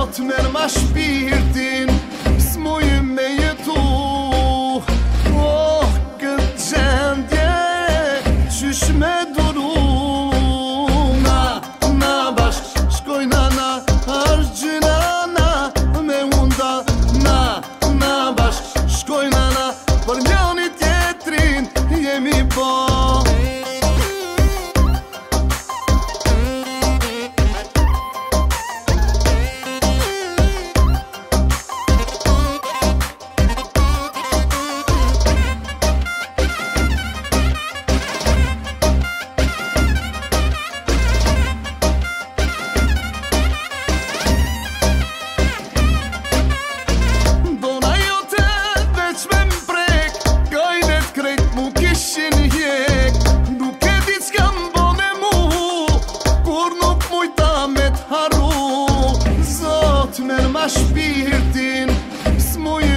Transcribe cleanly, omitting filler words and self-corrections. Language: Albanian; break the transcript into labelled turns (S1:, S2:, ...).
S1: Zot merr ma shpirtin, s'muj me jetu. Oh, këtë gjendje, qysh me duru. Na bashk, shkojna na, argjyna na, me unda. Na bashk, shkojna na, për njoni tjetrin jemi po. Merr ma shpirtin, s'muj